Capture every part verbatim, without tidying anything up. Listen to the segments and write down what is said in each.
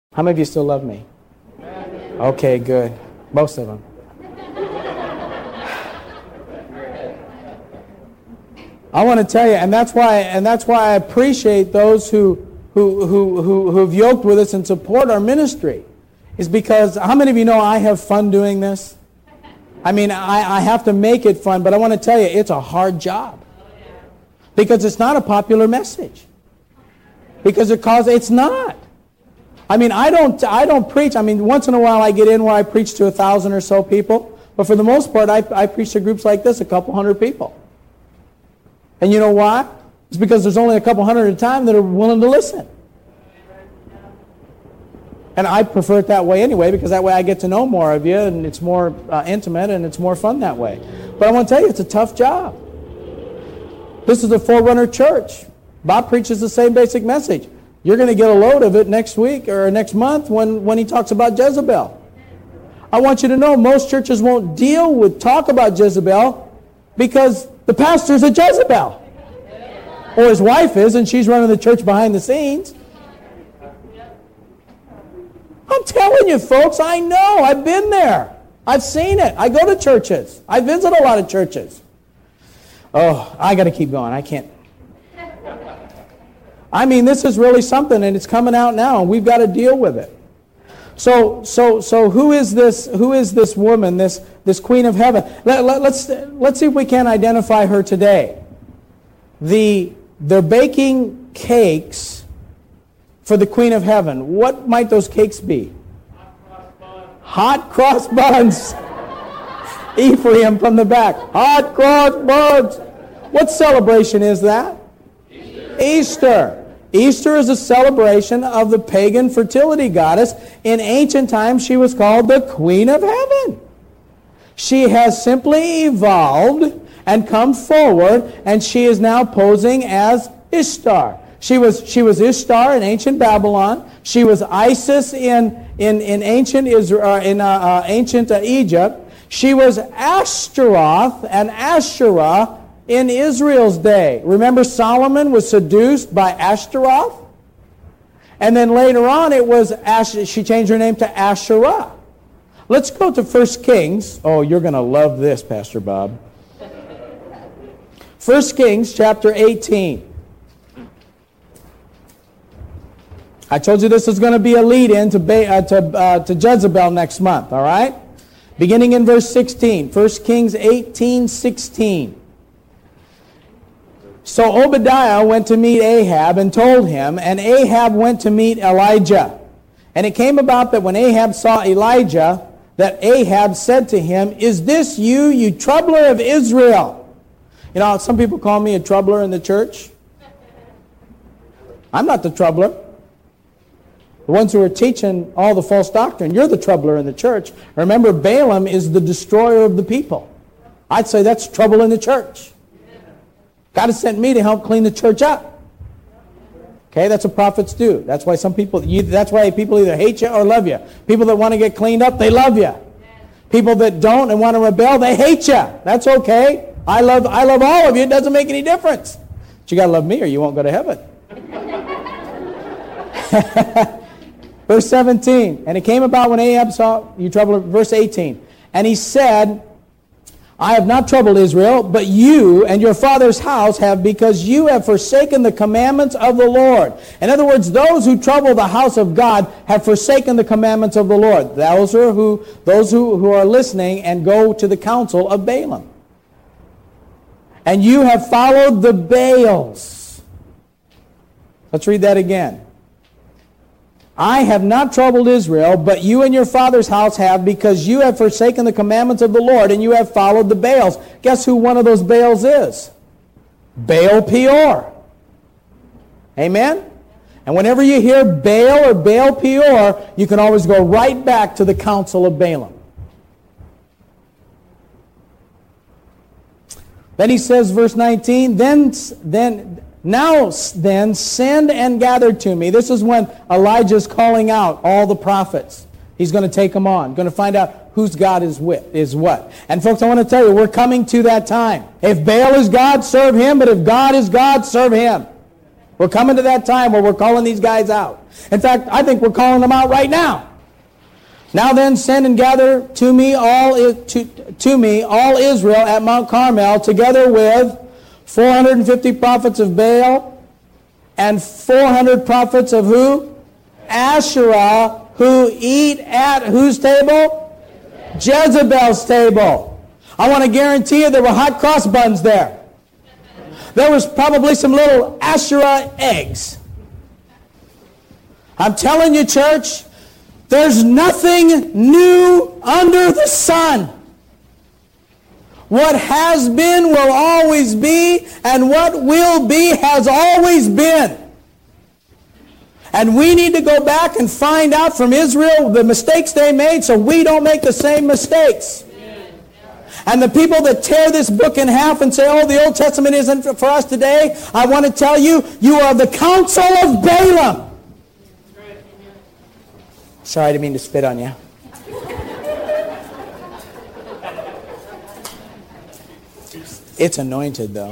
How many of you still love me? Okay, good. Most of them. I want to tell you, and that's why, and that's why I appreciate those who who who who who've yoked with us and support our ministry, is because how many of you know I have fun doing this? I mean, I, I have to make it fun, but I want to tell you, it's a hard job because it's not a popular message. Because it causes, it's not. I mean, I don't I don't preach. I mean, once in a while I get in where I preach to a thousand or so people, but for the most part, I I preach to groups like this, a couple hundred people. And you know why? It's because there's only a couple hundred at a time that are willing to listen. And I prefer it that way anyway, because that way I get to know more of you, and it's more uh, intimate, and it's more fun that way. But I want to tell you, it's a tough job. This is a Forerunner church. Bob preaches the same basic message. You're going to get a load of it next week or next month when, when he talks about Jezebel. I want you to know most churches won't deal with talk about Jezebel because the pastor's a Jezebel. Or his wife is, and she's running the church behind the scenes. I'm telling you, folks, I know. I've been there. I've seen it. I go to churches. I visit a lot of churches. Oh, I got to keep going. I can't. I mean, this is really something, and it's coming out now, and we've got to deal with it. So, so, so, who is this? Who is this woman? This, this Queen of Heaven? Let, let, let's let's see if we can identify her today. The they're baking cakes for the Queen of Heaven. What might those cakes be? Hot cross buns. Ephraim from the back. Hot cross buns. What celebration is that? Easter. Easter. Easter is a celebration of the pagan fertility goddess. In ancient times, she was called the Queen of Heaven. She has simply evolved and come forward, and she is now posing as Ishtar. She was she was Ishtar in ancient Babylon. She was Isis in in in ancient Israel, in uh, uh, ancient uh, Egypt. She was Ashtaroth and Asherah in Israel's day. Remember, Solomon was seduced by Ashtaroth? And then later on, it was Ash- she changed her name to Asherah. Let's go to First Kings. Oh, you're going to love this, Pastor Bob. First Kings chapter eighteen. I told you this is going to be a lead-in to, ba- uh, to, uh, to Jezebel next month, all right? Beginning in verse sixteen. First Kings eighteen sixteen. So Obadiah went to meet Ahab and told him, and Ahab went to meet Elijah. And it came about that when Ahab saw Elijah, that Ahab said to him, "Is this you, you troubler of Israel?" You know, some people call me a troubler in the church. I'm not the troubler. The ones who are teaching all the false doctrine, you're the troubler in the church. Remember, Balaam is the destroyer of the people. I'd say that's trouble in the church. God has sent me to help clean the church up. Okay, that's what prophets do. That's why some people, you, that's why people either hate you or love you. People that want to get cleaned up, they love you. People that don't and want to rebel, they hate you. That's okay. I love, I love all of you. It doesn't make any difference. But you got to love me or you won't go to heaven. Verse seventeen, and it came about when Ahab saw, you trouble, verse eighteen, and he said, "I have not troubled Israel, but you and your father's house have, because you have forsaken the commandments of the Lord." In other words, those who trouble the house of God have forsaken the commandments of the Lord. Those are who, those who, who are listening and go to the counsel of Balaam. "And you have followed the Baals." Let's read that again. "I have not troubled Israel, but you and your father's house have, because you have forsaken the commandments of the Lord, and you have followed the Baals." Guess who one of those Baals is? Baal Peor. Amen? And whenever you hear Baal or Baal Peor, you can always go right back to the counsel of Balaam. Then he says, verse nineteen, then, then, "Now then, send and gather to me." This is when Elijah's calling out all the prophets. He's going to take them on, going to find out whose God is with, is what. And folks, I want to tell you, we're coming to that time. If Baal is God, serve him. But if God is God, serve him. We're coming to that time where we're calling these guys out. In fact, I think we're calling them out right now. Now then, send and gather to me all to, to me all Israel at Mount Carmel, together with four hundred fifty prophets of Baal and four hundred prophets of who? Asherah, who eat at whose table? Jezebel's table. I want to guarantee you there were hot cross buns there. There was probably some little Asherah eggs. I'm telling you, church, there's nothing new under the sun. What has been will always be, and what will be has always been. And we need to go back and find out from Israel the mistakes they made so we don't make the same mistakes. And the people that tear this book in half and say, oh, the Old Testament isn't for us today, I want to tell you, you are the council of Balaam. Sorry, I didn't mean to spit on you. It's anointed, though.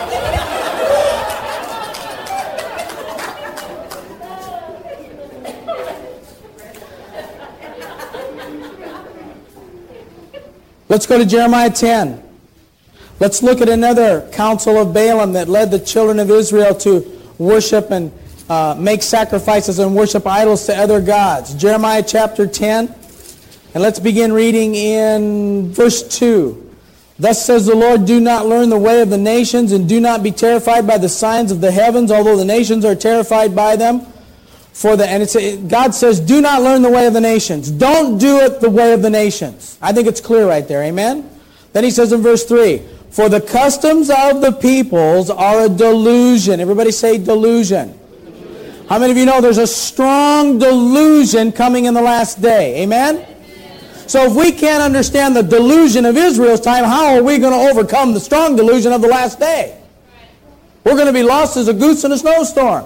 Let's go to Jeremiah ten. Let's look at another council of Balaam that led the children of Israel to worship and Uh, make sacrifices and worship idols to other gods. Jeremiah chapter ten. And let's begin reading in verse two. Thus says the Lord, do not learn the way of the nations, and do not be terrified by the signs of the heavens, although the nations are terrified by them. For the and it's, God says, do not learn the way of the nations. Don't do it the way of the nations. I think it's clear right there. Amen? Then he says in verse three, for the customs of the peoples are a delusion. Everybody say delusion. How many of you know there's a strong delusion coming in the last day? Amen? So if we can't understand the delusion of Israel's time, how are we going to overcome the strong delusion of the last day? We're going to be lost as a goose in a snowstorm.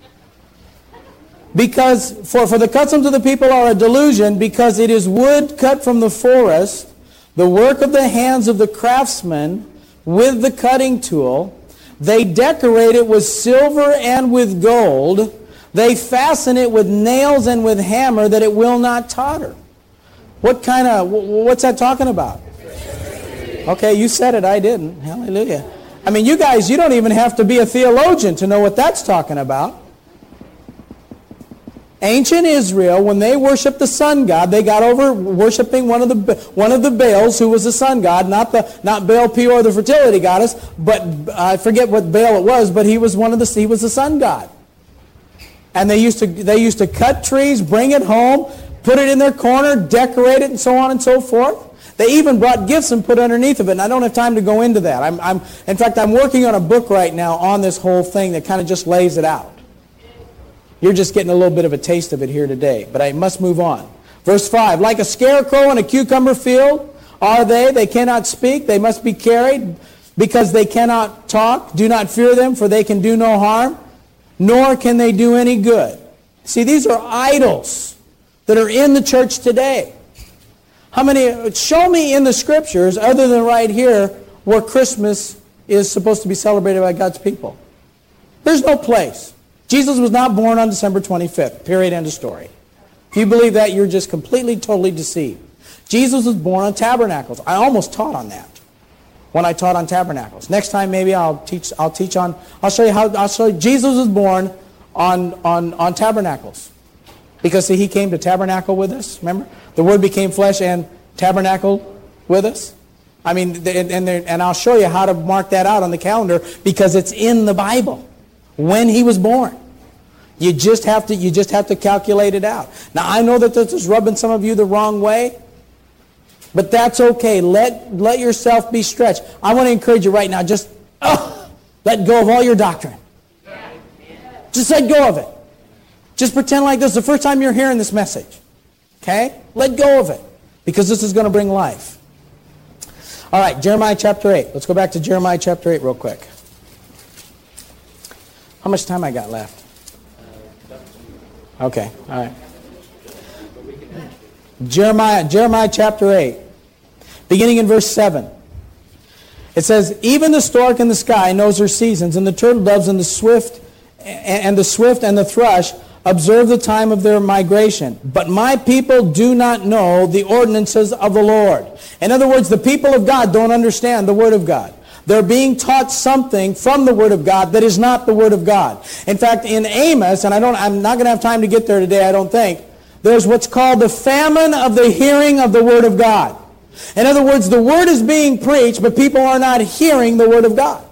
Because for, for the customs of the people are a delusion, because it is wood cut from the forest, the work of the hands of the craftsman with the cutting tool. They decorate it with silver and with gold. They fasten it with nails and with hammer that it will not totter. What kind of, what's that talking about? Okay, you said it, I didn't. Hallelujah. I mean, you guys, you don't even have to be a theologian to know what that's talking about. Ancient Israel, when they worshiped the sun god, they got over worshiping one of the one of the Baals, who was the sun god, not the not Baal Peor, the fertility goddess, but I forget what Baal it was, but he was one of the he was the sun god. And they used to they used to cut trees, bring it home, put it in their corner, decorate it, and so on and so forth. They even brought gifts and put underneath of it, and I don't have time to go into that. I'm, I'm in fact, I'm working on a book right now on this whole thing that kind of just lays it out. You're just getting a little bit of a taste of it here today, but I must move on. Verse five, like a scarecrow in a cucumber field are they, they cannot speak, they must be carried because they cannot talk. Do not fear them, for they can do no harm, nor can they do any good. See, these are idols that are in the church today. How many, show me in the scriptures, other than right here, where Christmas is supposed to be celebrated by God's people. There's no place. Jesus was not born on December twenty-fifth. Period. End of story. If you believe that, you're just completely, totally deceived. Jesus was born on tabernacles. I almost taught on that when I taught on tabernacles. Next time, maybe I'll teach. I'll teach on. I'll show you how. I'll show you. Jesus was born on on on tabernacles, because see, he came to tabernacle with us. Remember, the Word became flesh and tabernacled with us. I mean, and and, and I'll show you how to mark that out on the calendar, because it's in the Bible. When he was born. You just have to you just have to calculate it out. Now I know that this is rubbing some of you the wrong way, but that's okay. Let let yourself be stretched. I want to encourage you right now, just oh, let go of all your doctrine. Just let go of it. Just pretend like this is the first time you're hearing this message. Okay? Let go of it, because this is going to bring life. All right, Jeremiah chapter eight. Let's go back to Jeremiah chapter eight real quick. How much time I got left? Okay, all right. Jeremiah, Jeremiah chapter eight, beginning in verse seven. It says, even the stork in the sky knows her seasons, and the turtle doves and the swift and the swift and the thrush observe the time of their migration. But my people do not know the ordinances of the Lord. In other words, the people of God don't understand the Word of God. They're being taught something from the Word of God that is not the Word of God. In fact, in Amos, and I don't, I'm not going to have time to get there today, I don't think, there's what's called the famine of the hearing of the Word of God. In other words, the Word is being preached, but people are not hearing the Word of God.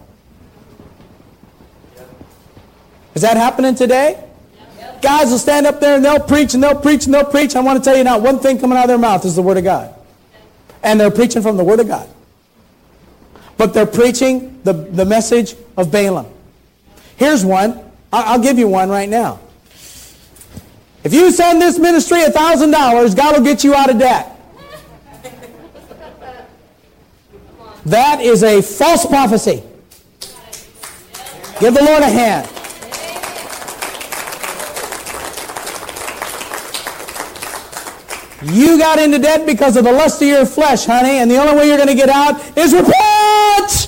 Is that happening today? Guys will stand up there and they'll preach and they'll preach and they'll preach. I want to tell you now, one thing coming out of their mouth is the Word of God. And they're preaching from the Word of God. But they're preaching the, the message of Balaam. Here's one. I'll, I'll give you one right now. If you send this ministry a thousand dollars, God will get you out of debt. That is a false prophecy. Give the Lord a hand. You got into debt because of the lust of your flesh, honey, and the only way you're going to get out is repent!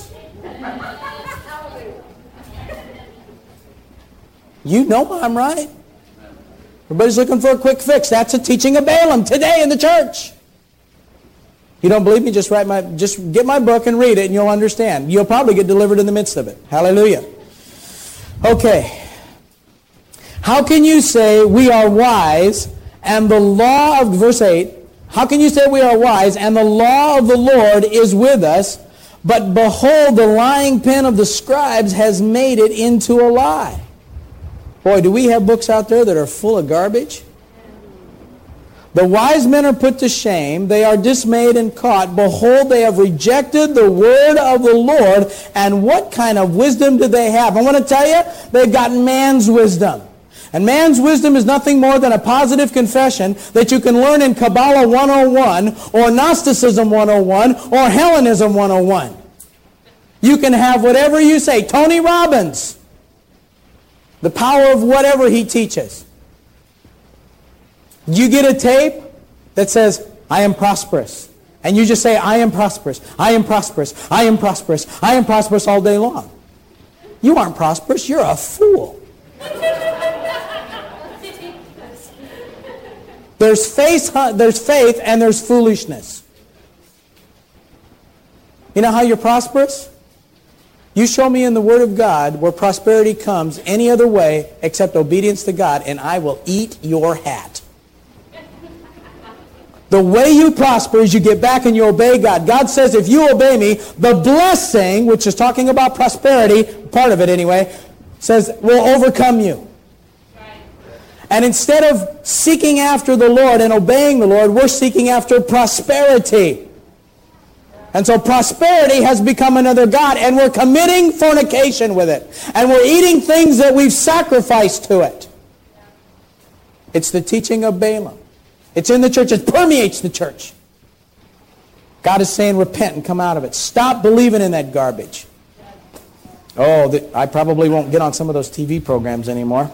You know I'm right. Everybody's looking for a quick fix. That's a teaching of Balaam today in the church. You don't believe me? Just write my, just get my book and read it, and you'll understand. You'll probably get delivered in the midst of it. Hallelujah. Okay. How can you say we are wise and the law of, verse eight, how can you say we are wise and the law of the Lord is with us, but behold, the lying pen of the scribes has made it into a lie? Boy, do we have books out there that are full of garbage? The wise men are put to shame. They are dismayed and caught. Behold, they have rejected the word of the Lord. And what kind of wisdom do they have? I want to tell you, they've got man's wisdom. And man's wisdom is nothing more than a positive confession that you can learn in Kabbalah one oh one, or Gnosticism one oh one, or Hellenism one oh one. You can have whatever you say. Tony Robbins, the power of whatever he teaches. You get a tape that says, I am prosperous. And you just say, I am prosperous, I am prosperous, I am prosperous, I am prosperous all day long. You aren't prosperous, you're a fool. There's faith, there's faith and there's foolishness. You know how you're prosperous? You show me in the Word of God where prosperity comes any other way except obedience to God, and I will eat your hat. The way you prosper is you get back and you obey God. God says if you obey me, the blessing, which is talking about prosperity, part of it anyway, says will overcome you. And instead of seeking after the Lord and obeying the Lord, we're seeking after prosperity. And so prosperity has become another god, and we're committing fornication with it. And we're eating things that we've sacrificed to it. It's the teaching of Balaam. It's in the church. It permeates the church. God is saying repent and come out of it. Stop believing in that garbage. Oh, the, I probably won't get on some of those T V programs anymore.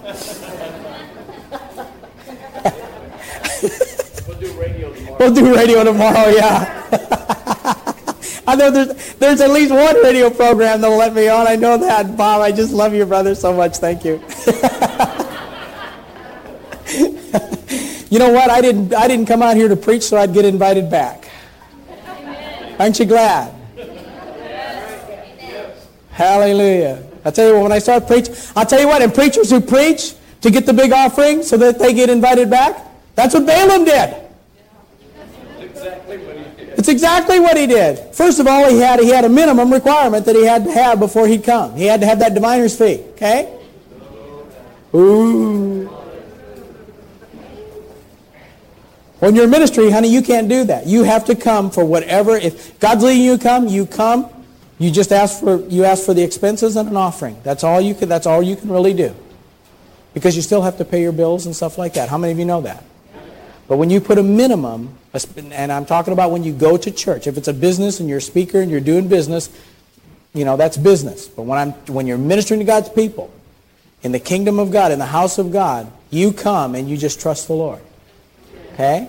We'll do radio tomorrow. We'll do radio tomorrow, yeah. I know there's, there's at least one radio program that'll let me on. I know that. Bob, I just love you, brother, so much. Thank you. You know what? I didn't, I didn't come out here to preach so I'd get invited back. Amen. Aren't you glad? Yes. Hallelujah. I'll tell you what, when I start preaching, I'll tell you what, and preachers who preach to get the big offering so that they get invited back, that's what Balaam did. Exactly what he did. It's exactly what he did. First of all, he had, he had a minimum requirement that he had to have before he'd come. He had to have that diviner's fee. Okay? Ooh. When you're in ministry, honey, you can't do that. You have to come for whatever. If God's leading you to come, you come. You just ask for you ask for the expenses and an offering. That's all you can. That's all you can really do. Because you still have to pay your bills and stuff like that. How many of you know that? But when you put a minimum, and I'm talking about when you go to church, if it's a business and you're a speaker and you're doing business, you know, that's business. But when I'm when you're ministering to God's people, in the kingdom of God, in the house of God, you come and you just trust the Lord. Okay?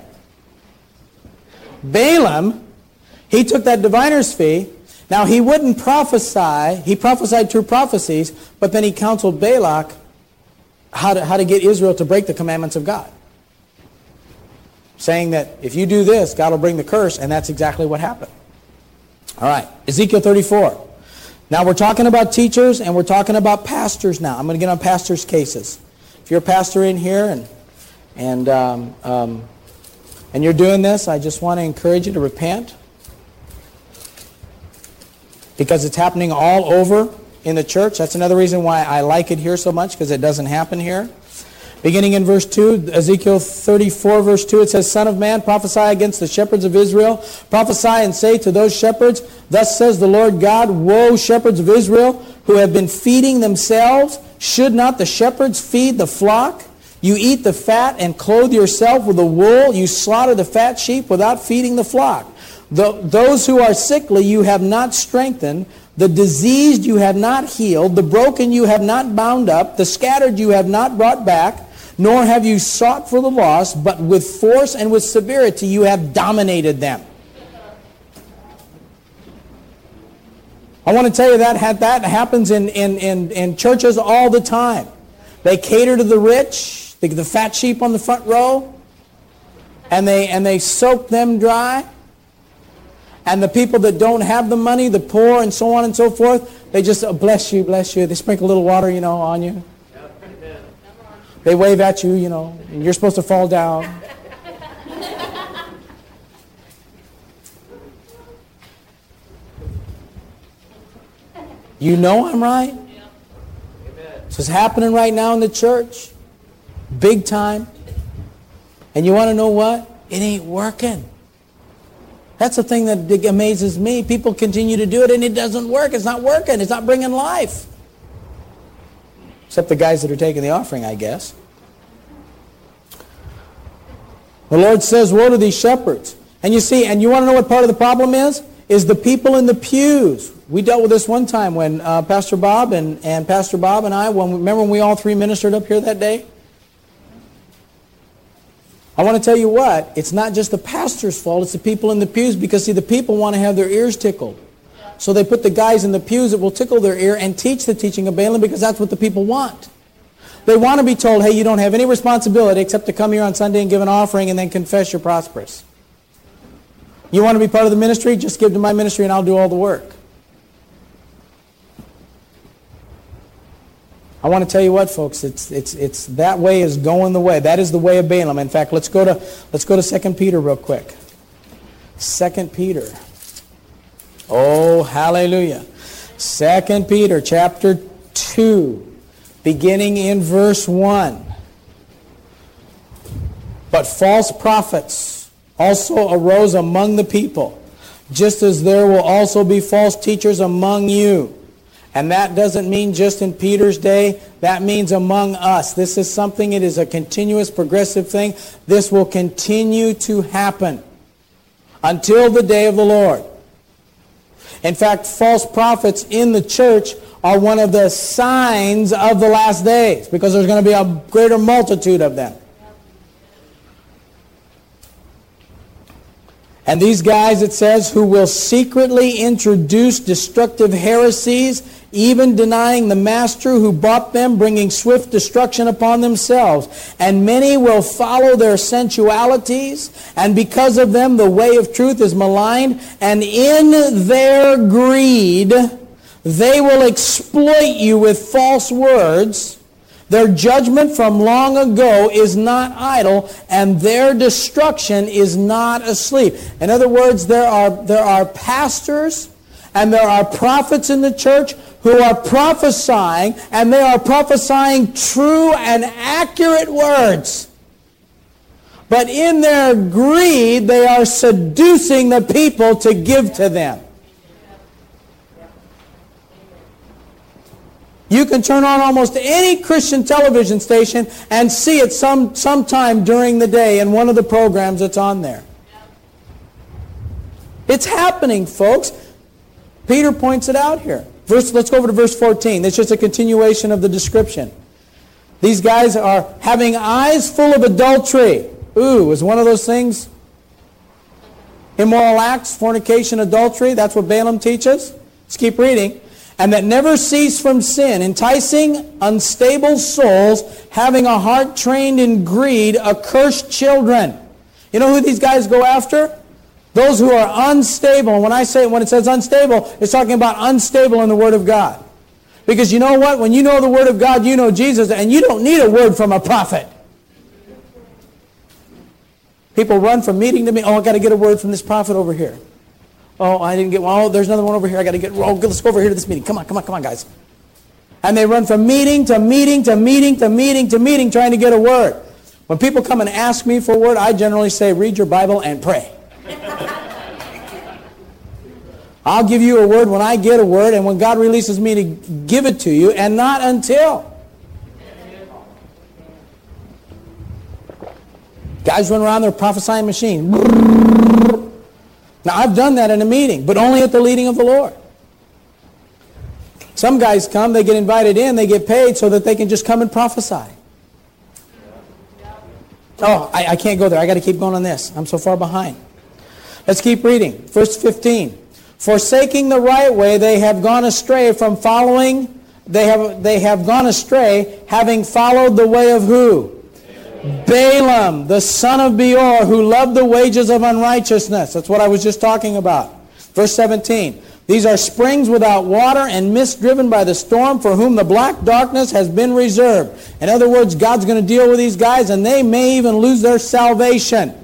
Balaam, he took that diviner's fee. Now, he wouldn't prophesy. He prophesied true prophecies, but then he counseled Balak how to, how to get Israel to break the commandments of God. Saying that if you do this, God will bring the curse, and that's exactly what happened. All right, Ezekiel thirty-four. Now we're talking about teachers, and we're talking about pastors now. I'm going to get on pastors' cases. If you're a pastor in here and and um, um, and you're doing this, I just want to encourage you to repent, because it's happening all over in the church. That's another reason why I like it here so much, because it doesn't happen here. Beginning in verse two, Ezekiel thirty-four, verse two, it says, Son of man, prophesy against the shepherds of Israel. Prophesy and say to those shepherds, Thus says the Lord God, Woe, shepherds of Israel, who have been feeding themselves. Should not the shepherds feed the flock? You eat the fat and clothe yourself with the wool. You slaughter the fat sheep without feeding the flock. The, those who are sickly you have not strengthened. The diseased you have not healed. The broken you have not bound up. The scattered you have not brought back. Nor have you sought for the lost, but with force and with severity you have dominated them. I want to tell you that that happens in, in, in, in churches all the time. They cater to the rich, the, the fat sheep on the front row, and they, and they soak them dry. And the people that don't have the money, the poor and so on and so forth, they just, oh, bless you, bless you. They sprinkle a little water, you know, on you. They wave at you, you know, and you're supposed to fall down. You know I'm right? This is happening right now in the church. Big time. And you want to know what? It ain't working. That's the thing that amazes me. People continue to do it and it doesn't work. It's not working. It's not bringing life. Except the guys that are taking the offering, I guess. The Lord says, woe to these shepherds. And you see, and you want to know what part of the problem is? Is the people in the pews. We dealt with this one time when uh, Pastor Bob and, and Pastor Bob and I, when, remember when we all three ministered up here that day? I want to tell you what, it's not just the pastor's fault, it's the people in the pews, because see, the people want to have their ears tickled. So they put the guys in the pews that will tickle their ear and teach the teaching of Balaam, because that's what the people want. They want to be told, hey, you don't have any responsibility except to come here on Sunday and give an offering and then confess you're prosperous. You want to be part of the ministry? Just give to my ministry and I'll do all the work. I want to tell you what, folks, it's it's it's that way is going the way. That is the way of Balaam. In fact, let's go to let's go to Second Peter real quick. Second Peter. Oh, hallelujah. Second Peter chapter two, beginning in verse one. But false prophets also arose among the people, just as there will also be false teachers among you. And that doesn't mean just in Peter's day. That means among us. This is something, it is a continuous, progressive thing. This will continue to happen until the day of the Lord. In fact, false prophets in the church are one of the signs of the last days, because there's going to be a greater multitude of them. And these guys, it says, who will secretly introduce destructive heresies, even denying the master who bought them, bringing swift destruction upon themselves. And many will follow their sensualities, and because of them the way of truth is maligned. And in their greed they will exploit you with false words. Their judgment from long ago is not idle, and their destruction is not asleep. In other words, there are, there are pastors and there are prophets in the church who are prophesying, and they are prophesying true and accurate words. But in their greed, they are seducing the people to give to them. You can turn on almost any Christian television station and see it some sometime during the day in one of the programs that's on there. It's happening, folks. Peter points it out here. Verse, let's go over to verse fourteen. It's just a continuation of the description. These guys are having eyes full of adultery. Ooh, is one of those things immoral acts, fornication, adultery? That's what Balaam teaches. Let's keep reading. and that never cease from sin, enticing unstable souls, having a heart trained in greed, accursed children. You know who these guys go after? Those who are unstable. And when I say, when it says unstable, it's talking about unstable in the Word of God. Because you know what? When you know the Word of God, you know Jesus, and you don't need a word from a prophet. People run from meeting to meeting. Oh, I got to get a word from this prophet over here. Oh, I didn't get one. Oh, there's another one over here. I got to get. Oh, let's go over here to this meeting. Come on, come on, come on, guys. And they run from meeting to meeting to meeting to meeting to meeting trying to get a word. When people come and ask me for a word, I generally say, read your Bible and pray. I'll give you a word when I get a word and when God releases me to give it to you, and not until. Guys run around their prophesying machine. Now, I've done that in a meeting, but only at the leading of the Lord. Some guys come, they get invited in, they get paid so that they can just come and prophesy. Oh, I, I can't go there. I got to keep going on this. I'm so far behind. Let's keep reading. Verse fifteen. Forsaking the right way, they have gone astray from following, they have, they have gone astray, having followed the way of who? Balaam, the son of Beor, who loved the wages of unrighteousness. That's what I was just talking about. Verse seventeen. These are springs without water and mist driven by the storm, for whom the black darkness has been reserved. In other words, God's going to deal with these guys, and they may even lose their salvation.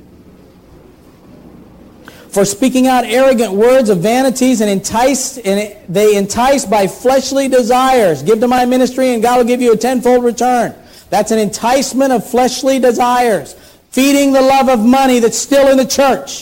For speaking out arrogant words of vanities, and enticed, and they entice by fleshly desires. Give to my ministry, and God will give you a tenfold return. That's an enticement of fleshly desires. Feeding the love of money that's still in the church.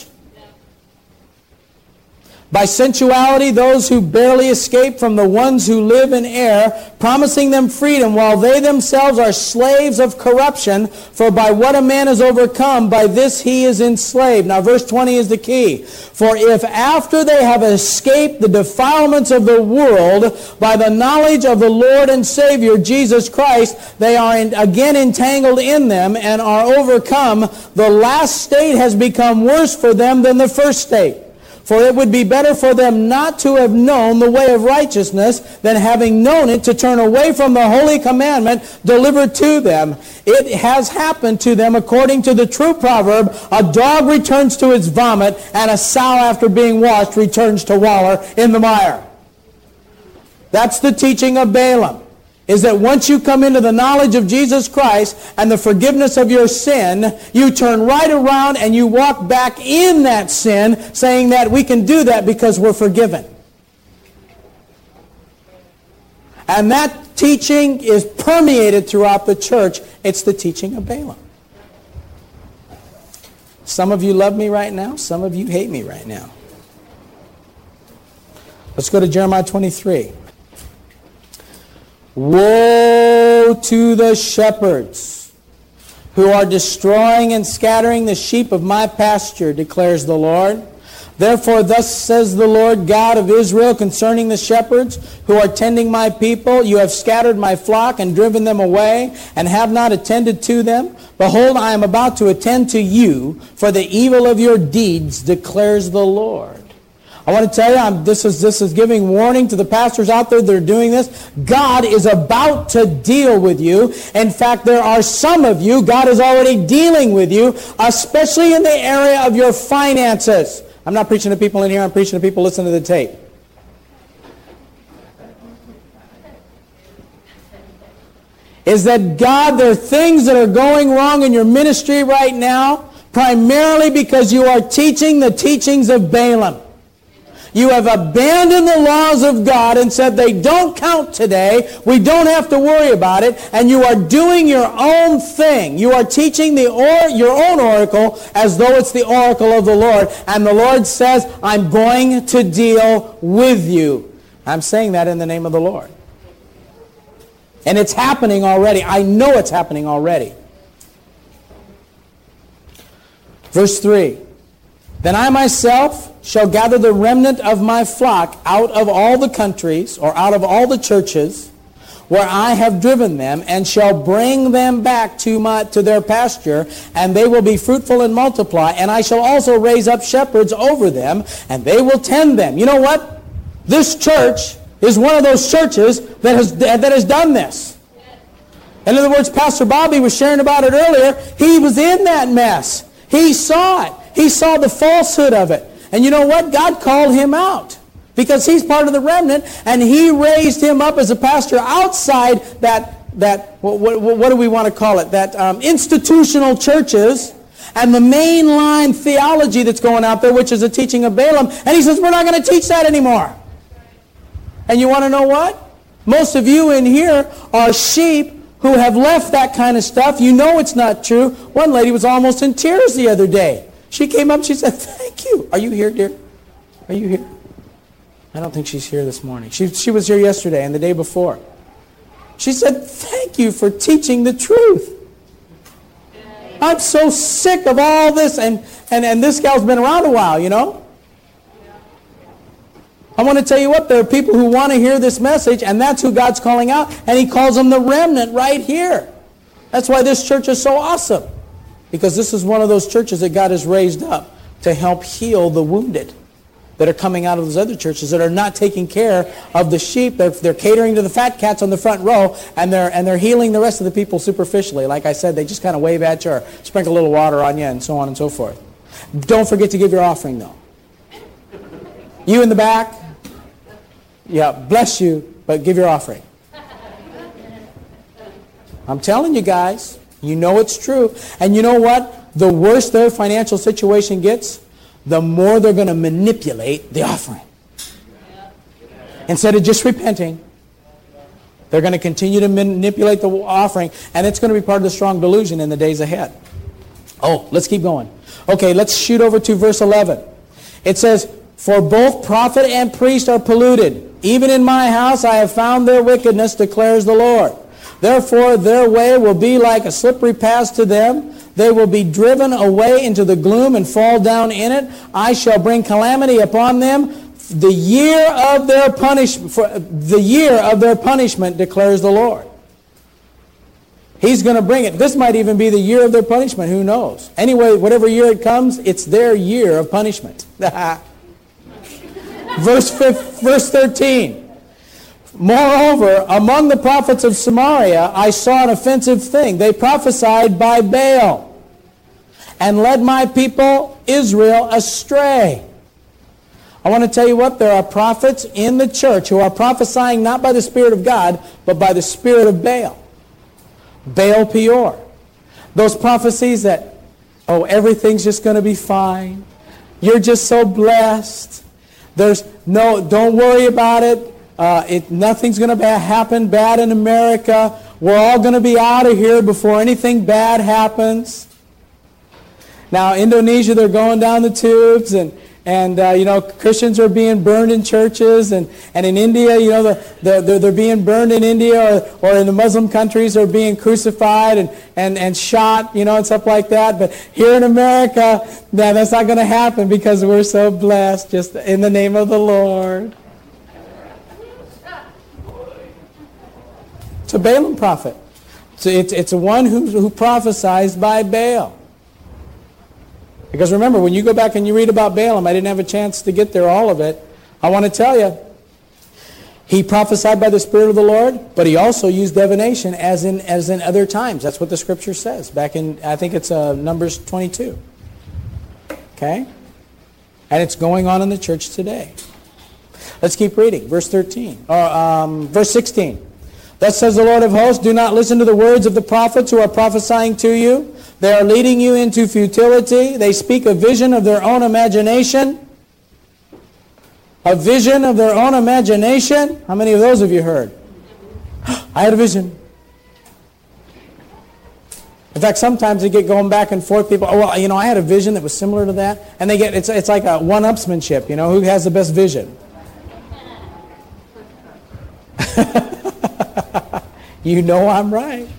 By sensuality, those who barely escape from the ones who live in error, promising them freedom, while they themselves are slaves of corruption. For by what a man is overcome, by this he is enslaved. Now verse twenty is the key. For if after they have escaped the defilements of the world, by the knowledge of the Lord and Savior Jesus Christ, they are in, again entangled in them and are overcome, the last state has become worse for them than the first state. For it would be better for them not to have known the way of righteousness than having known it to turn away from the holy commandment delivered to them. It has happened to them according to the true proverb, a dog returns to its vomit, and a sow after being washed returns to waller in the mire. That's the teaching of Balaam. Is that once you come into the knowledge of Jesus Christ and the forgiveness of your sin, you turn right around and you walk back in that sin, saying that we can do that because we're forgiven. And that teaching is permeated throughout the church. It's the teaching of Balaam. Some of you love me right now. Some of you hate me right now. Let's go to Jeremiah twenty-three. Woe to the shepherds who are destroying and scattering the sheep of my pasture, declares the Lord. Therefore, thus says the Lord God of Israel concerning the shepherds who are tending my people, you have scattered my flock and driven them away, and have not attended to them. Behold, I am about to attend to you for the evil of your deeds, declares the Lord. I want to tell you, I'm, this is this is giving warning to the pastors out there that are doing this. God is about to deal with you. In fact, there are some of you, God is already dealing with you, especially in the area of your finances. I'm not preaching to people in here, I'm preaching to people listening to the tape. Is that God, there are things that are going wrong in your ministry right now, primarily because you are teaching the teachings of Balaam. You have abandoned the laws of God and said they don't count today. We don't have to worry about it. And you are doing your own thing. You are teaching the or, your own oracle as though it's the oracle of the Lord. And the Lord says, I'm going to deal with you. I'm saying that in the name of the Lord. And it's happening already. I know it's happening already. Verse three. Then I myself shall gather the remnant of my flock out of all the countries, or out of all the churches, where I have driven them, and shall bring them back to my to their pasture, and they will be fruitful and multiply. And I shall also raise up shepherds over them, and they will tend them. You know what? This church is one of those churches that has, that has done this. In other words, Pastor Bobby was sharing about it earlier. He was in that mess. He saw it. He saw the falsehood of it. And you know what? God called him out because he's part of the remnant, and he raised him up as a pastor outside that, that what, what, what do we want to call it? That um, institutional churches and the mainline theology that's going out there, which is a teaching of Balaam. And he says, we're not going to teach that anymore. And you want to know what? Most of you in here are sheep who have left that kind of stuff. You know it's not true. One lady was almost in tears the other day. She came up, she said, thank you. Are you here, dear? Are you here? I don't think she's here this morning. She, she was here yesterday and the day before. She said, thank you for teaching the truth. I'm so sick of all this. And, and, and this gal's been around a while, you know. I want to tell you what, there are people who want to hear this message, and that's who God's calling out. And He calls them the remnant right here. That's why this church is so awesome. Because this is one of those churches that God has raised up to help heal the wounded that are coming out of those other churches that are not taking care of the sheep. They're, they're catering to the fat cats on the front row, and they're, and they're healing the rest of the people superficially. Like I said, they just kind of wave at you or sprinkle a little water on you and so on and so forth. Don't forget to give your offering, though. You in the back, yeah, bless you, but give your offering. I'm telling you guys, you know it's true. And you know what? The worse their financial situation gets, the more they're going to manipulate the offering. Instead of just repenting, they're going to continue to manipulate the offering, and it's going to be part of the strong delusion in the days ahead. Oh, let's keep going. Okay, let's shoot over to verse eleven. It says, for both prophet and priest are polluted. Even in my house I have found their wickedness, declares the Lord. Therefore their way will be like a slippery path to them. They will be driven away into the gloom and fall down in it. I shall bring calamity upon them. The year of their punishment, for the year of their punishment, declares the Lord. He's going to bring it. This might even be the year of their punishment. Who knows? Anyway, whatever year it comes, it's their year of punishment. Verse fifth, verse thirteen. Moreover, among the prophets of Samaria, I saw an offensive thing. They prophesied by Baal and led my people Israel astray. I want to tell you what, there are prophets in the church who are prophesying not by the Spirit of God, but by the Spirit of Baal. Baal Peor. Those prophecies that, oh, everything's just going to be fine. You're just so blessed. There's no, don't worry about it. Uh, it nothing's going to happen bad in America. We're all going to be out of here before anything bad happens. Now, Indonesia, they're going down the tubes, and and uh, you know, Christians are being burned in churches, and, and in India, you know, they're, they're, they're being burned in India, or, or in the Muslim countries, they're being crucified and, and, and shot, you know, and stuff like that. But here in America, no, that's not going to happen because we're so blessed, just in the name of the Lord. It's a Balaam prophet. So it's, it's a one who, who prophesies by Baal. Because remember, when you go back and you read about Balaam, I didn't have a chance to get there, all of it. I want to tell you, he prophesied by the Spirit of the Lord, but he also used divination as in as in other times. That's what the Scripture says. Back in, I think it's uh, Numbers twenty-two. Okay? And it's going on in the church today. Let's keep reading. Verse thirteen. Or um, verse sixteen. Thus says the Lord of hosts, do not listen to the words of the prophets who are prophesying to you. They are leading you into futility. They speak a vision of their own imagination. A vision of their own imagination. How many of those have you heard? I had a vision. In fact, sometimes they get going back and forth. People, oh, well, you know, I had a vision that was similar to that. And they get, it's, it's like a one-upsmanship, you know, who has the best vision? You know I'm right.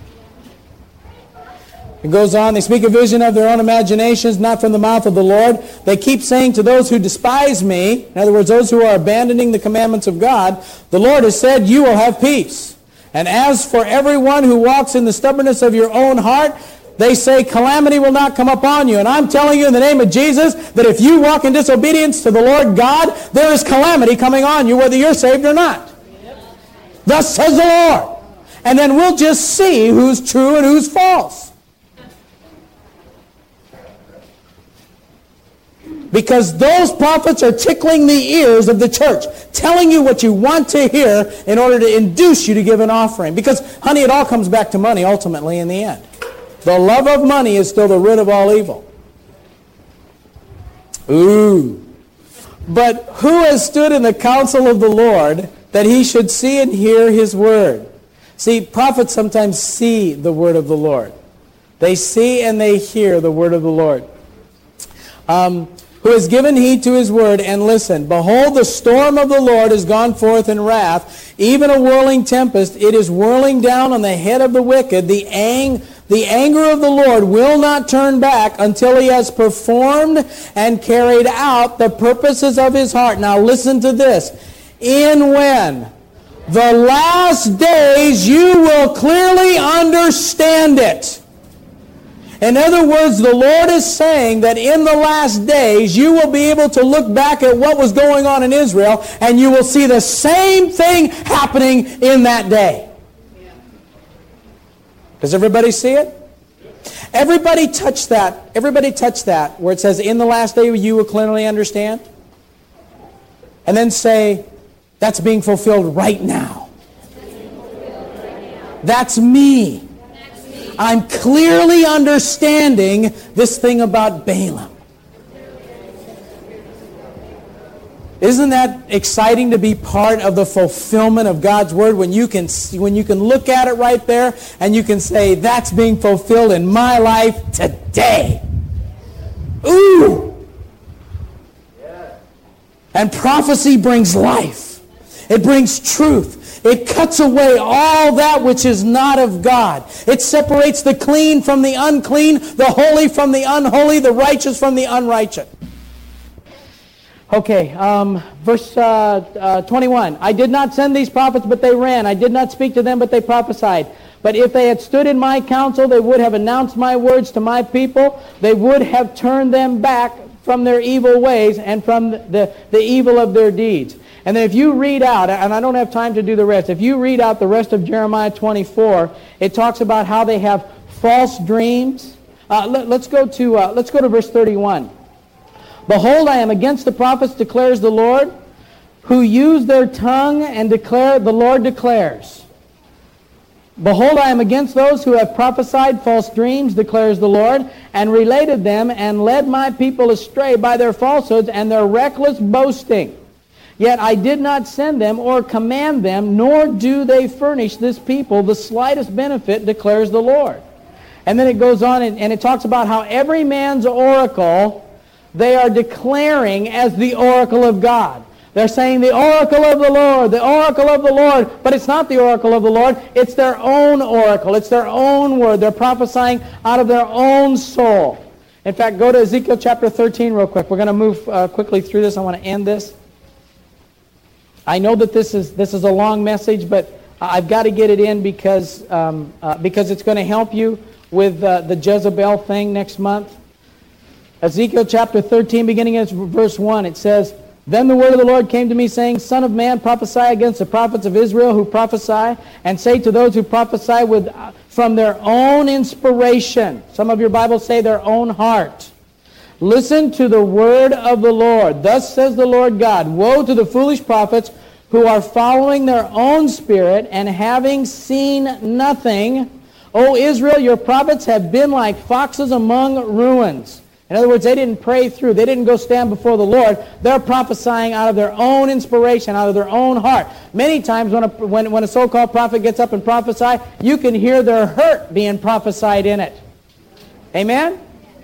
It goes on, they speak a vision of their own imaginations, not from the mouth of the Lord. They keep saying to those who despise me, in other words, those who are abandoning the commandments of God, the Lord has said, you will have peace. And as for everyone who walks in the stubbornness of your own heart, they say calamity will not come upon you. And I'm telling you in the name of Jesus that if you walk in disobedience to the Lord God, there is calamity coming on you, whether you're saved or not. Thus says the Lord. And then we'll just see who's true and who's false. Because those prophets are tickling the ears of the church, telling you what you want to hear in order to induce you to give an offering. Because, honey, it all comes back to money ultimately in the end. The love of money is still the root of all evil. Ooh. But who has stood in the counsel of the Lord that he should see and hear his word? See, prophets sometimes see the word of the Lord. They see and they hear the word of the Lord. Um... Who has given heed to his word, and listen. Behold, the storm of the Lord is gone forth in wrath, even a whirling tempest. It is whirling down on the head of the wicked. The, ang- the anger of the Lord will not turn back until he has performed and carried out the purposes of his heart. Now listen to this. In when? The last days you will clearly understand it. In other words, the Lord is saying that in the last days you will be able to look back at what was going on in Israel and you will see the same thing happening in that day. Does everybody see it? Everybody touch that. Everybody touch that where it says, in the last day you will clearly understand. And then say, that's being fulfilled right now. That's me. I'm clearly understanding this thing about Balaam. Isn't that exciting to be part of the fulfillment of God's Word when you can see, when you can look at it right there and you can say, that's being fulfilled in my life today. Ooh! And prophecy brings life. It brings truth. It cuts away all that which is not of God. It separates the clean from the unclean, the holy from the unholy, the righteous from the unrighteous. Okay, um, verse uh, uh, twenty-one. I did not send these prophets, but they ran. I did not speak to them, but they prophesied. But if they had stood in my counsel, they would have announced my words to my people. They would have turned them back from their evil ways and from the, the evil of their deeds. And then if you read out, and I don't have time to do the rest, if you read out the rest of Jeremiah twenty-four, it talks about how they have false dreams. Uh, let, let's go to uh, let's go to verse thirty-one. Behold, I am against the prophets, declares the Lord, who use their tongue and declare, the Lord declares. Behold, I am against those who have prophesied false dreams, declares the Lord, and related them, and led my people astray by their falsehoods and their reckless boasting. Yet I did not send them or command them, nor do they furnish this people the slightest benefit, declares the Lord. And then it goes on and, and it talks about how every man's oracle they are declaring as the oracle of God. They're saying the oracle of the Lord, the oracle of the Lord, but it's not the oracle of the Lord. It's their own oracle. It's their own word. They're prophesying out of their own soul. In fact, go to Ezekiel chapter thirteen real quick. We're going to move uh, quickly through this. I want to end this. I know that this is this is a long message, but I've got to get it in because um, uh, because it's going to help you with uh, the Jezebel thing next month. Ezekiel chapter thirteen, beginning at verse one, it says, Then the word of the Lord came to me, saying, Son of man, prophesy against the prophets of Israel who prophesy, and say to those who prophesy with uh, from their own inspiration. Some of your Bibles say their own heart. Listen to the word of the Lord. Thus says the Lord God, Woe to the foolish prophets who are following their own spirit and having seen nothing. O Israel, your prophets have been like foxes among ruins. In other words, they didn't pray through. They didn't go stand before the Lord. They're prophesying out of their own inspiration, out of their own heart. Many times when a, when, when a so-called prophet gets up and prophesies, you can hear their hurt being prophesied in it. Amen?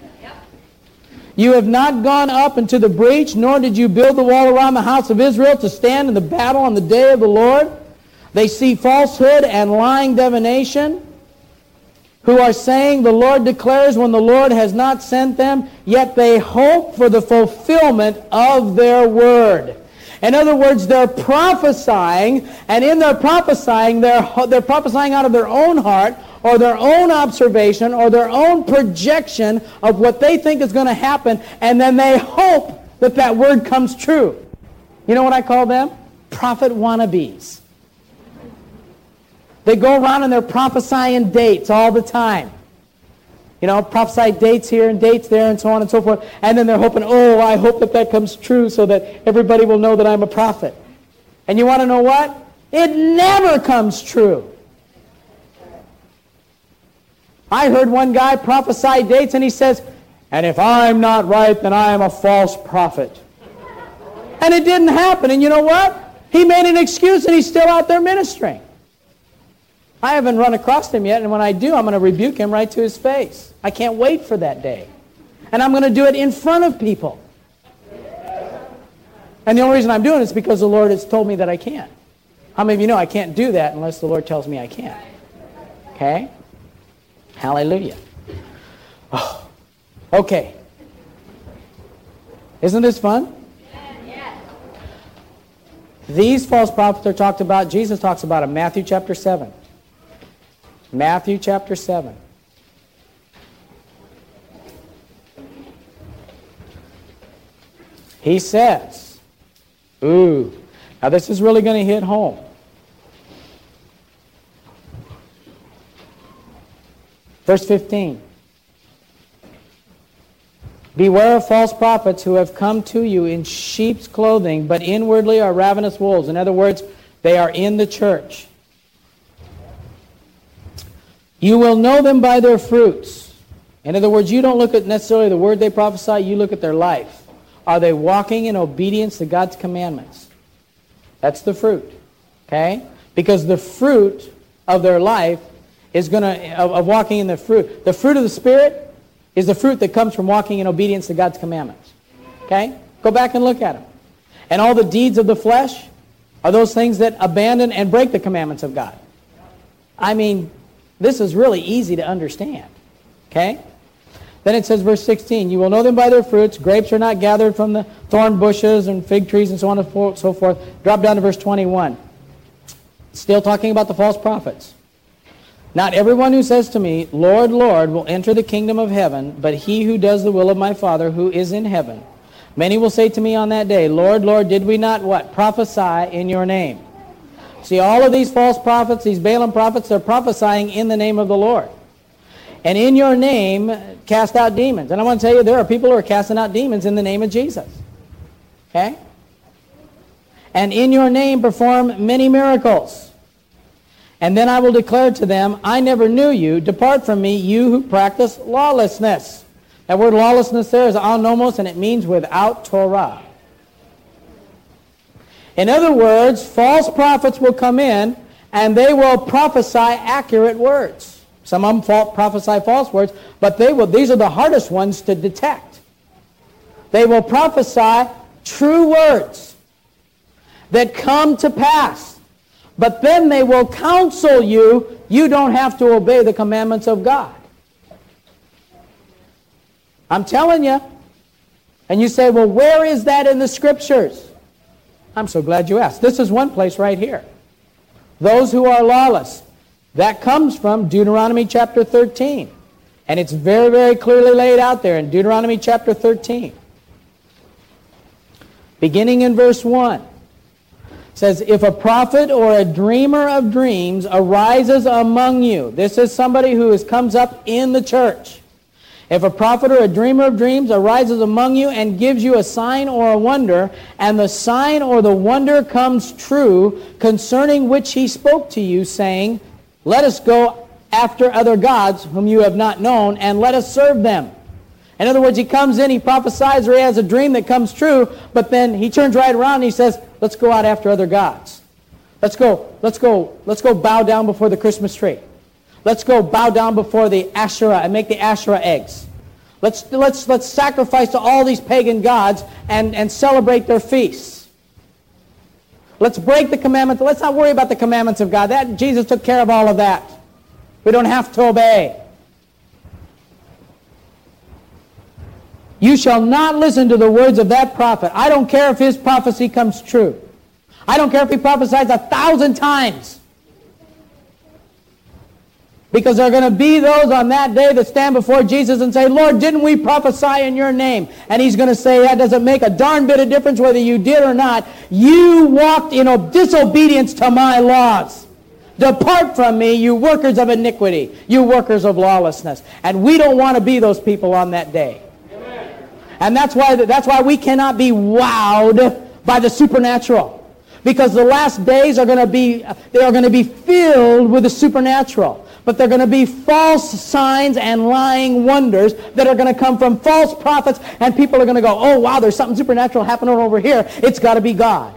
You have not gone up into the breach, nor did you build the wall around the house of Israel to stand in the battle on the day of the Lord. They see falsehood and lying divination, who are saying, the Lord declares when the Lord has not sent them, yet they hope for the fulfillment of their word. In other words, they're prophesying, and in their prophesying, they're, they're prophesying out of their own heart, or their own observation, or their own projection of what they think is going to happen, and then they hope that that word comes true. You know what I call them? Prophet wannabes. They go around and they're prophesying dates all the time. You know, prophesy dates here and dates there and so on and so forth. And then they're hoping, oh, I hope that that comes true so that everybody will know that I'm a prophet. And you want to know what? It never comes true. I heard one guy prophesy dates and he says, and if I'm not right, then I am a false prophet. And it didn't happen. And you know what? He made an excuse and he's still out there ministering. I haven't run across him yet, and when I do, I'm going to rebuke him right to his face. I can't wait for that day. And I'm going to do it in front of people. And the only reason I'm doing it is because the Lord has told me that I can't. How many of you know I can't do that unless the Lord tells me I can't? Okay? Hallelujah. Oh. Okay. Isn't this fun? Yes. These false prophets are talked about, Jesus talks about in Matthew chapter seven. Matthew chapter seven. He says, ooh, now this is really going to hit home. Verse fifteen. Beware of false prophets who have come to you in sheep's clothing, but inwardly are ravenous wolves. In other words, they are in the church. You will know them by their fruits. In other words, you don't look at necessarily the word they prophesy, you look at their life. Are they walking in obedience to God's commandments? That's the fruit. Okay? Because the fruit of their life is going to, of, of walking in the fruit. The fruit of the Spirit is the fruit that comes from walking in obedience to God's commandments. Okay? Go back and look at them. And all the deeds of the flesh are those things that abandon and break the commandments of God. I mean, this is really easy to understand. Okay? Then it says, verse sixteen, you will know them by their fruits. Grapes are not gathered from the thorn bushes and fig trees and so on and so forth. Drop down to verse twenty-one. Still talking about the false prophets. Not everyone who says to me, Lord, Lord, will enter the kingdom of heaven, but he who does the will of my Father who is in heaven. Many will say to me on that day, Lord, Lord, did we not what? Prophesy in your name. See, all of these false prophets, these Balaam prophets, they're prophesying in the name of the Lord. And in your name, cast out demons. And I want to tell you, there are people who are casting out demons in the name of Jesus. Okay? And in your name perform many miracles. And then I will declare to them, I never knew you. Depart from me, you who practice lawlessness. That word lawlessness there is anomos, and it means without Torah. In other words, false prophets will come in, and they will prophesy accurate words. Some of them prophesy false words, but they will. These are the hardest ones to detect. They will prophesy true words that come to pass. But then they will counsel you, you don't have to obey the commandments of God. I'm telling you. And you say, well, where is that in the Scriptures? I'm so glad you asked. This is one place right here. Those who are lawless. That comes from Deuteronomy chapter thirteen. And it's very, very clearly laid out there in Deuteronomy chapter thirteen. Beginning in verse one. Says, if a prophet or a dreamer of dreams arises among you. This is somebody who is, comes up in the church. If a prophet or a dreamer of dreams arises among you and gives you a sign or a wonder, and the sign or the wonder comes true, concerning which he spoke to you, saying, let us go after other gods whom you have not known, and let us serve them. In other words, he comes in, he prophesies, or he has a dream that comes true, but then he turns right around and he says, let's go out after other gods. Let's go, let's go, let's go bow down before the Christmas tree. Let's go bow down before the Asherah and make the Asherah eggs. Let's, let's, let's sacrifice to all these pagan gods and, and celebrate their feasts. Let's break the commandments. Let's not worry about the commandments of God. That Jesus took care of all of that. We don't have to obey. You shall not listen to the words of that prophet. I don't care if his prophecy comes true. I don't care if he prophesies a thousand times. Because there are going to be those on that day that stand before Jesus and say, Lord, didn't we prophesy in your name? And he's going to say, that doesn't make a darn bit of difference whether you did or not. You walked in disobedience to my laws. Depart from me, you workers of iniquity, you workers of lawlessness. And we don't want to be those people on that day. Amen. And that's why, that's why we cannot be wowed by the supernatural. Because the last days are going to be, they are going to be filled with the supernatural. But they're going to be false signs and lying wonders that are going to come from false prophets, and people are going to go, oh, wow, there's something supernatural happening over here. It's got to be God.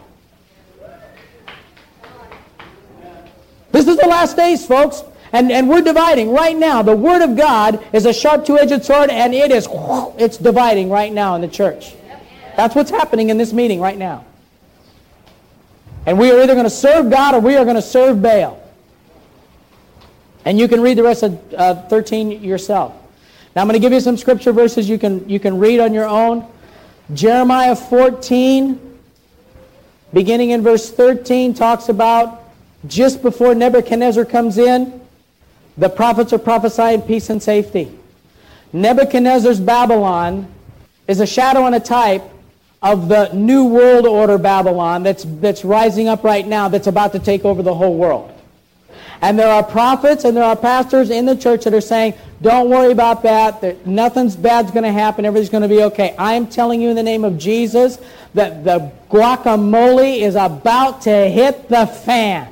This is the last days, folks, and, and we're dividing right now. The Word of God is a sharp two-edged sword, and it is, it's dividing right now in the church. That's what's happening in this meeting right now. And we are either going to serve God or we are going to serve Baal. And you can read the rest of uh, thirteen yourself. Now I'm going to give you some scripture verses you can, you can read on your own. Jeremiah fourteen, beginning in verse thirteen, talks about just before Nebuchadnezzar comes in, the prophets are prophesying peace and safety. Nebuchadnezzar's Babylon is a shadow and a type of the New World Order Babylon that's, that's rising up right now, that's about to take over the whole world. And there are prophets and there are pastors in the church that are saying, don't worry about that. There, nothing's bad's going to happen. Everything's going to be okay. I am telling you in the name of Jesus that the guacamole is about to hit the fan.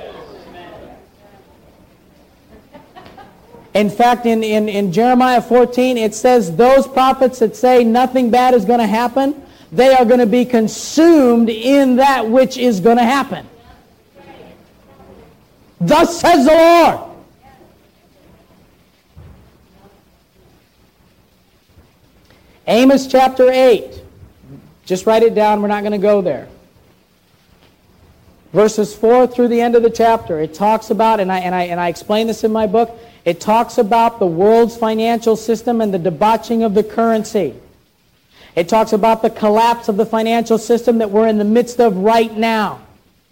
In fact, in, in, in Jeremiah fourteen, it says those prophets that say nothing bad is going to happen, they are going to be consumed in that which is going to happen. Thus says the Lord. Amos chapter eight. Just write it down. We're not going to go there. Verses four through the end of the chapter. It talks about, and I, and I, and I explain this in my book, it talks about the world's financial system and the debauching of the currency. It talks about the collapse of the financial system that we're in the midst of right now.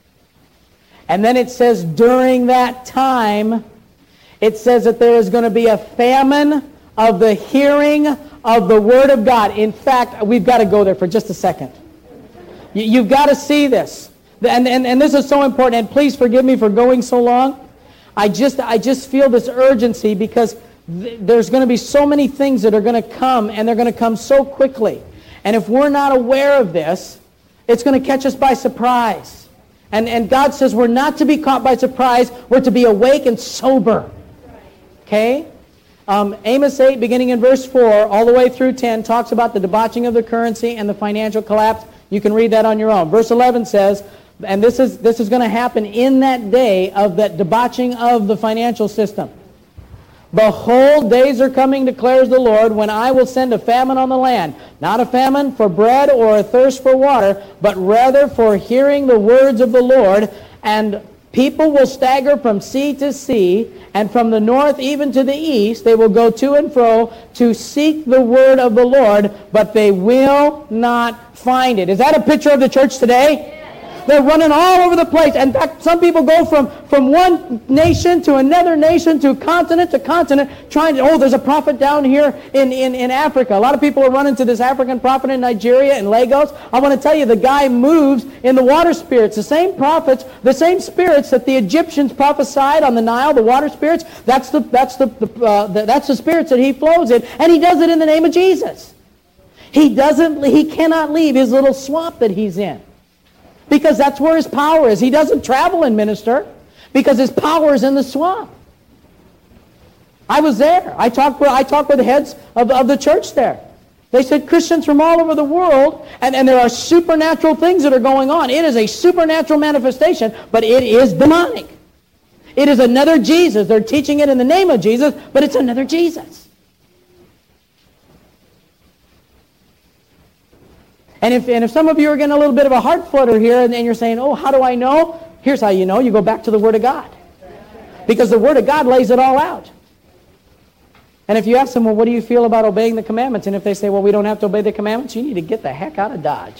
And then it says during that time, it says that there is going to be a famine of the hearing of the Word of God. In fact, we've got to go there for just a second. You, you've got to see this. And, and, and this is so important. And please forgive me for going so long. I just, I just feel this urgency because th- there's going to be so many things that are going to come, and they're going to come so quickly. And if we're not aware of this, it's going to catch us by surprise. And, and God says we're not to be caught by surprise. We're to be awake and sober. Okay? Um, Amos eight, beginning in verse four, all the way through ten, talks about the debauching of the currency and the financial collapse. You can read that on your own. Verse eleven says, and this is, this is going to happen in that day of that debauching of the financial system. Behold, days are coming, declares the Lord, when I will send a famine on the land. Not a famine for bread or a thirst for water, but rather for hearing the words of the Lord. And people will stagger from sea to sea, and from the north even to the east. They will go to and fro to seek the word of the Lord, but they will not find it. Is that a picture of the church today? They're running all over the place. In fact, some people go from, from one nation to another nation to continent to continent trying to, oh, there's a prophet down here in, in, in Africa. A lot of people are running to this African prophet in Nigeria, in Lagos. I want to tell you, the guy moves in the water spirits. The same prophets, the same spirits that the Egyptians prophesied on the Nile, the water spirits, that's the, that's the, the, uh, the, that's the spirits that he flows in. And he does it in the name of Jesus. He doesn't, he cannot leave his little swamp that he's in. Because that's where his power is. He doesn't travel and minister because his power is in the swamp. I was there. I talked with, I talked with the heads of, of the church there. They said Christians from all over the world, and, and there are supernatural things that are going on. It is a supernatural manifestation, but it is demonic. It is another Jesus. They're teaching it in the name of Jesus, but it's another Jesus. And if, and if some of you are getting a little bit of a heart flutter here, and, and you're saying, oh, how do I know? Here's how you know. You go back to the Word of God. Because the Word of God lays it all out. And if you ask them, well, what do you feel about obeying the commandments? And if they say, well, we don't have to obey the commandments, you need to get the heck out of Dodge.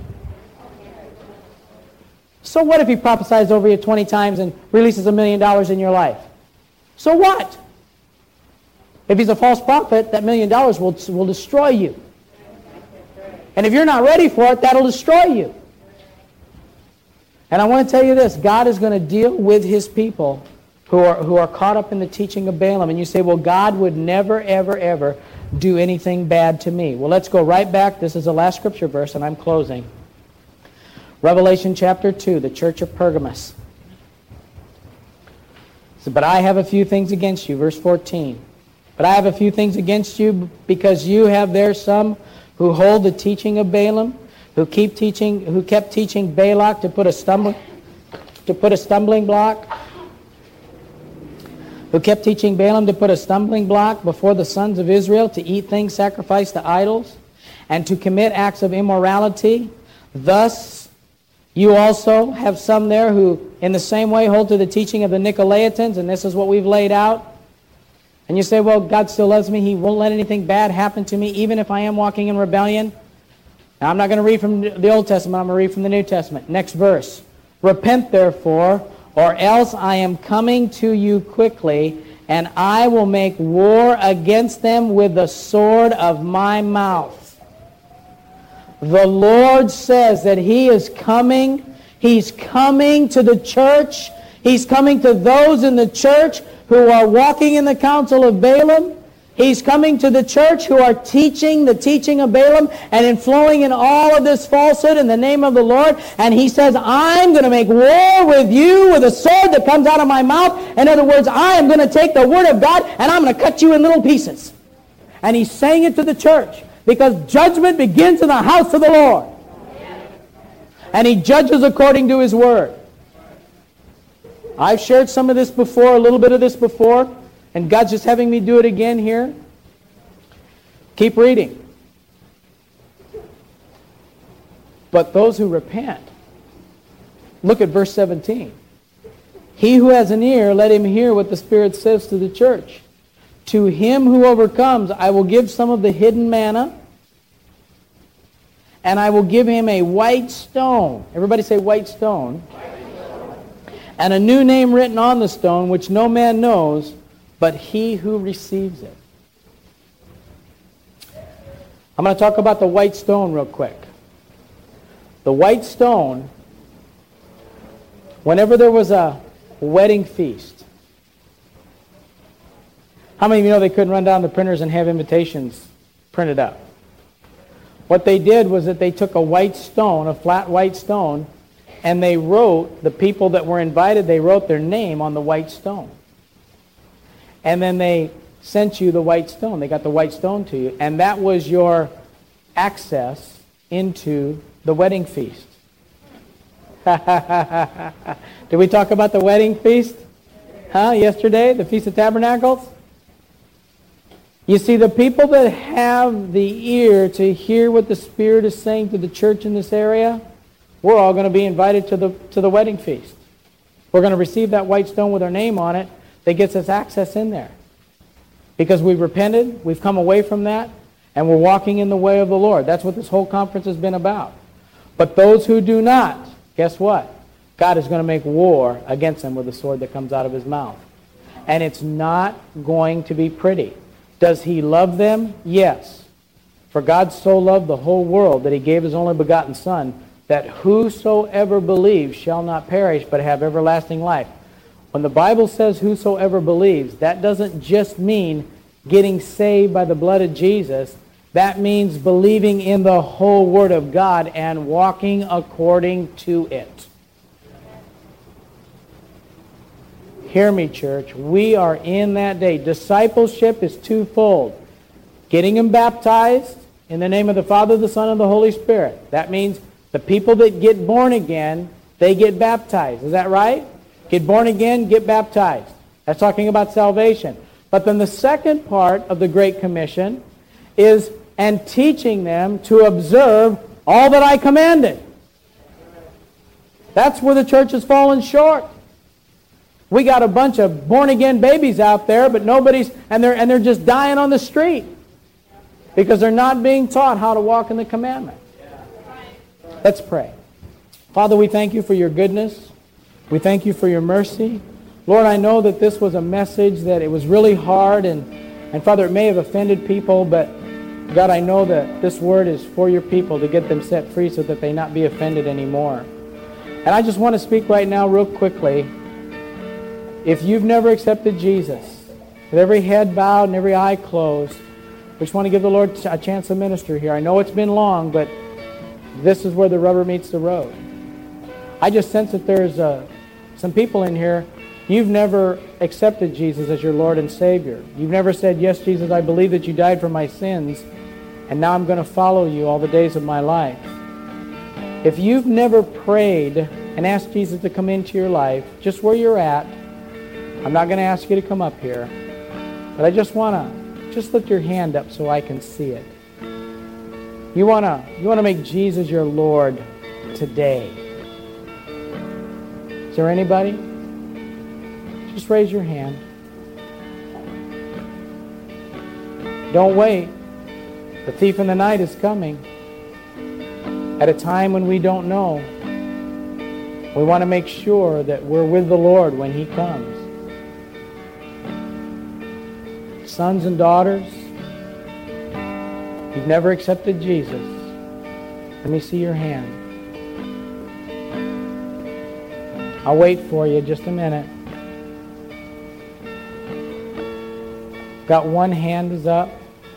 So what if he prophesies over you twenty times and releases a million dollars in your life? So what? If he's a false prophet, that million dollars will, will destroy you. And if you're not ready for it, that'll destroy you. And I want to tell you this, God is going to deal with his people who are, who are caught up in the teaching of Balaam. And you say, well, God would never, ever, ever do anything bad to me. Well, let's go right back. This is the last scripture verse, and I'm closing. Revelation chapter two, the church of Pergamos. So, but I have a few things against you, verse fourteen. But I have a few things against you because you have there some who hold the teaching of Balaam, who keep teaching, who kept teaching Balak to put a stumbling, to put a stumbling block, who kept teaching Balaam to put a stumbling block before the sons of Israel to eat things sacrificed to idols, and to commit acts of immorality. Thus, you also have some there who, in the same way, hold to the teaching of the Nicolaitans, and this is what we've laid out. And you say, well, God still loves me. He won't let anything bad happen to me, even if I am walking in rebellion. Now, I'm not going to read from the Old Testament. I'm going to read from the New Testament. Next verse. Repent, therefore, or else I am coming to you quickly, and I will make war against them with the sword of my mouth. The Lord says that He is coming. He's coming to the church. He's coming to those in the church who are walking in the counsel of Balaam. He's coming to the church who are teaching the teaching of Balaam and inflowing in all of this falsehood in the name of the Lord. And He says, I'm going to make war with you with a sword that comes out of my mouth. In other words, I am going to take the Word of God and I'm going to cut you in little pieces. And He's saying it to the church because judgment begins in the house of the Lord. And He judges according to His Word. I've shared some of this before, a little bit of this before, and God's just having me do it again here. Keep reading. But those who repent, look at verse seventeen. He who has an ear, let him hear what the Spirit says to the church. To him who overcomes, I will give some of the hidden manna, and I will give him a white stone. Everybody say white stone. And a new name written on the stone, which no man knows, but he who receives it. I'm going to talk about the white stone real quick. The white stone, whenever there was a wedding feast, how many of you know they couldn't run down the printers and have invitations printed up? What they did was that they took a white stone, a flat white stone, and they wrote, the people that were invited, they wrote their name on the white stone. And then they sent you the white stone. They got the white stone to you. And that was your access into the wedding feast. Did we talk about the wedding feast? Huh? Yesterday? The Feast of Tabernacles? You see, the people that have the ear to hear what the Spirit is saying to the church in this area, we're all going to be invited to the to the wedding feast. We're going to receive that white stone with our name on it that gets us access in there. Because we've repented, we've come away from that, and we're walking in the way of the Lord. That's what this whole conference has been about. But those who do not, guess what? God is going to make war against them with the sword that comes out of His mouth. And it's not going to be pretty. Does He love them? Yes. For God so loved the whole world that He gave His only begotten Son, that whosoever believes shall not perish but have everlasting life. When the Bible says whosoever believes, that doesn't just mean getting saved by the blood of Jesus. That means believing in the whole Word of God and walking according to it. Hear me, church. We are in that day. Discipleship is twofold. Getting them baptized in the name of the Father, the Son, and the Holy Spirit. That means the people that get born again, they get baptized. Is that right? Get born again, get baptized. That's talking about salvation. But then the second part of the Great Commission is, and teaching them to observe all that I commanded. That's where the church has fallen short. We got a bunch of born-again babies out there, but nobody's, and they're, and they're just dying on the street because they're not being taught how to walk in the commandment. Let's pray. Father, we thank You for Your goodness. We thank You for Your mercy. Lord, I know that this was a message that it was really hard, and, and Father, it may have offended people, but God, I know that this word is for Your people to get them set free so that they not be offended anymore. And I just want to speak right now real quickly. If you've never accepted Jesus, with every head bowed and every eye closed, we just want to give the Lord a chance to minister here. I know it's been long, but this is where the rubber meets the road. I just sense that there's uh, some people in here, you've never accepted Jesus as your Lord and Savior. You've never said, yes, Jesus, I believe that you died for my sins, and now I'm going to follow you all the days of my life. If you've never prayed and asked Jesus to come into your life, just where you're at, I'm not going to ask you to come up here, but I just want to, just lift your hand up so I can see it. You want to, you want to make Jesus your Lord today. Is there anybody? Just raise your hand. Don't wait. The thief in the night is coming at a time when we don't know. We want to make sure that we're with the Lord when He comes. Sons and daughters, you've never accepted Jesus. Let me see your hand. I'll wait for you just a minute. Got one hand is up.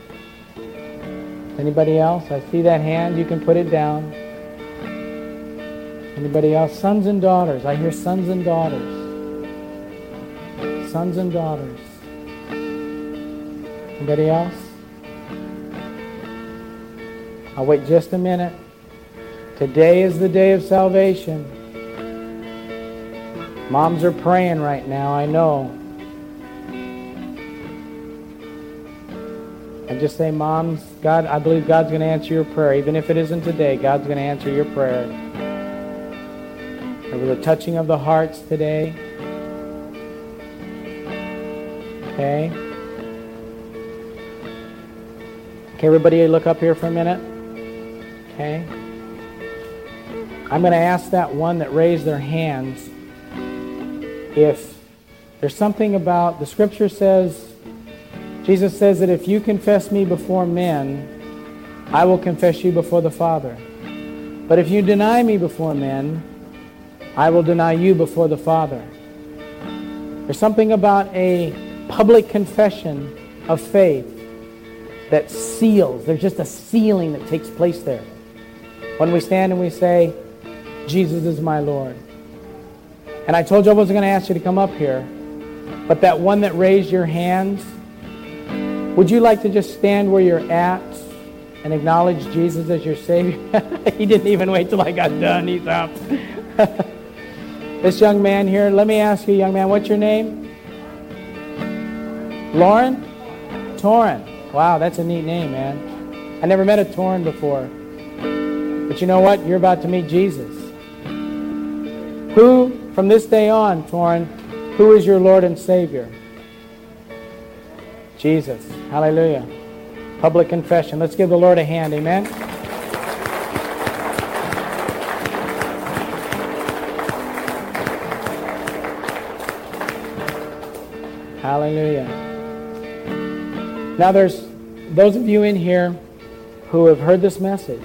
Anybody else? I see that hand. You can put it down. Anybody else? Sons and daughters. I hear sons and daughters. Sons and daughters. Anybody else? I'll wait just a minute. Today is the day of salvation. Moms are praying right now, I know. And just say, Moms, God, I believe God's going to answer your prayer. Even if it isn't today, God's going to answer your prayer. There was a touching of the hearts today. Okay. Okay, everybody look up here for a minute. Okay. I'm going to ask that one that raised their hands if there's something about, the scripture says, Jesus says that if you confess me before men, I will confess you before the Father. But if you deny me before men, I will deny you before the Father. There's something about a public confession of faith that seals. There's just a sealing that takes place there. When we stand and we say, Jesus is my Lord. And I told you I wasn't going to ask you to come up here, but that one that raised your hands, would you like to just stand where you're at and acknowledge Jesus as your Savior? He didn't even wait till I got done. He's up. This young man here, let me ask you, young man, what's your name? Lauren? Torrin. Wow, that's a neat name, man. I never met a Torrin before. But you know what? You're about to meet Jesus. Who, from this day on, Torrin, who is your Lord and Savior? Jesus. Hallelujah. Public confession. Let's give the Lord a hand. Amen. Hallelujah. Now there's those of you in here who have heard this message,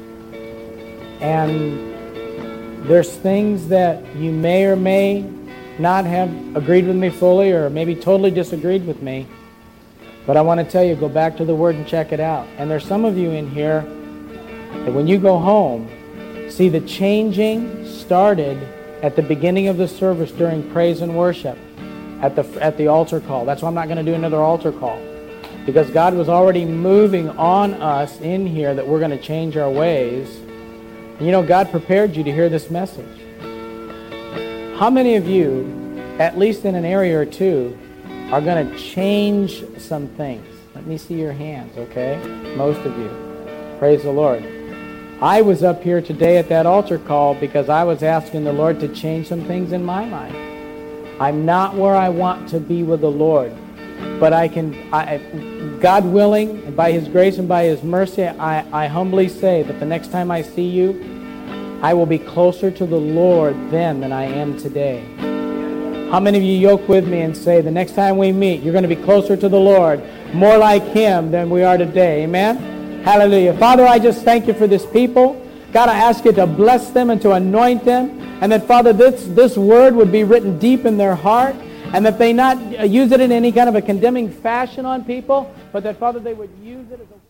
and there's things that you may or may not have agreed with me fully, or maybe totally disagreed with me. But I want to tell you, go back to the Word and check it out. And there's some of you in here that when you go home, see the changing started at the beginning of the service during praise and worship at the at the altar call. That's why I'm not going to do another altar call. Because God was already moving on us in here that we're going to change our ways. And you know, God prepared you to hear this message. How many of you, at least in an area or two, are going to change some things? Let me see your hands, okay? Most of you. Praise the Lord. I was up here today at that altar call because I was asking the Lord to change some things in my life. I'm not where I want to be with the Lord. But I can, I, God willing, and by His grace and by His mercy, I, I humbly say that the next time I see you, I will be closer to the Lord then than I am today. How many of you yoke with me and say, the next time we meet, you're going to be closer to the Lord, more like Him than we are today? Amen? Hallelujah. Father, I just thank you for this people. God, I ask you to bless them and to anoint them. And that, Father, this, this word would be written deep in their heart, and that they not use it in any kind of a condemning fashion on people, but that, Father, they would use it as a